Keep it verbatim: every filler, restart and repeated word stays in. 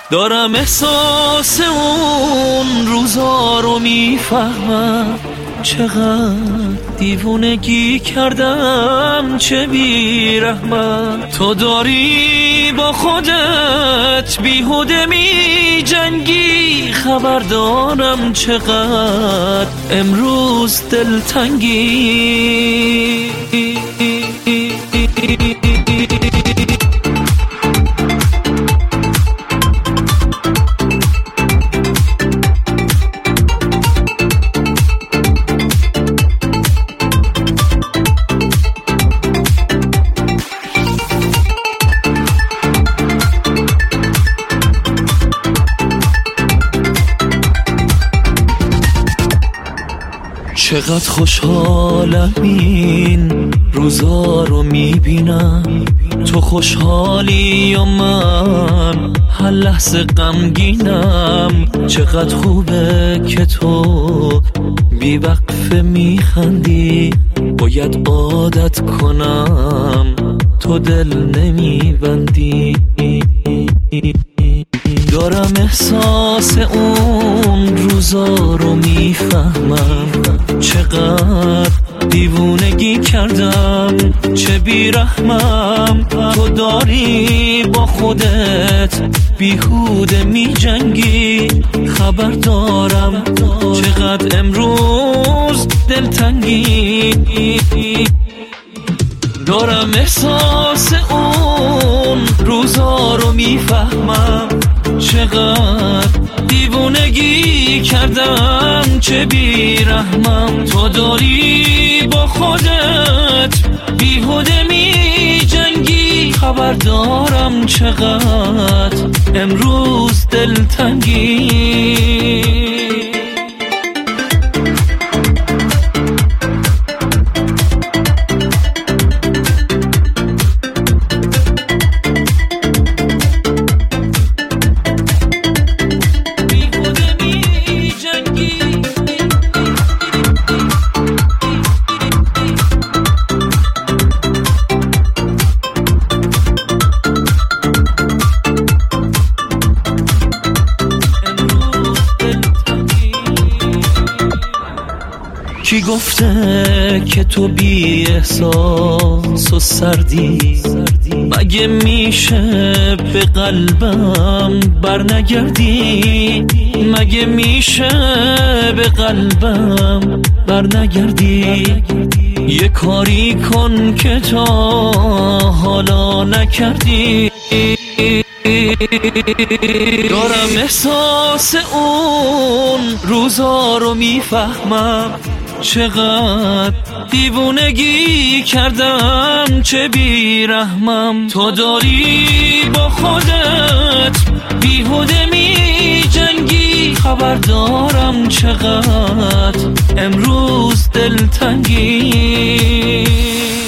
دارم احساس اون روزا رو میفهمم، چقدر دیوونگی کردم، چه بیرحمم. تو داری با خودت بیهوده می جنگی، خبر دارم چقدر امروز دلتنگی. چقدر خوشحالم این روزا رو میبینم، تو خوشحالی و من هر لحظه غمگینم. چقدر خوبه که تو بی وقفه میخندی، باید عادت کنم تو دل نمیبندی. دارم احساس اون روزا رو میفهمم، چقدر دیوونگی کردم، چه بیرحمم. تو داری با خودت بیهوده می جنگی، خبر دارم چقدر امروز دلتنگی. دارم احساس اون روزا رو میفهمم، چقدر دیوونگی کردم، چه بیرحمم. تو داری با خودت بیهوده می جنگی، خبر دارم چقدر امروز دلتنگی. کی گفته که تو بی احساس و سردی؟ مگه میشه به قلبم برنگردی؟ مگه میشه به قلبم برنگردی؟ یه کاری کن که تا حالا نکردی. دارم احساس اون روزا رو میفهمم، چقدر دیوونگی کردم، چه بیرحمم. تو داری با خودت بیهوده می جنگی، خبر دارم چقدر امروز دلتنگی.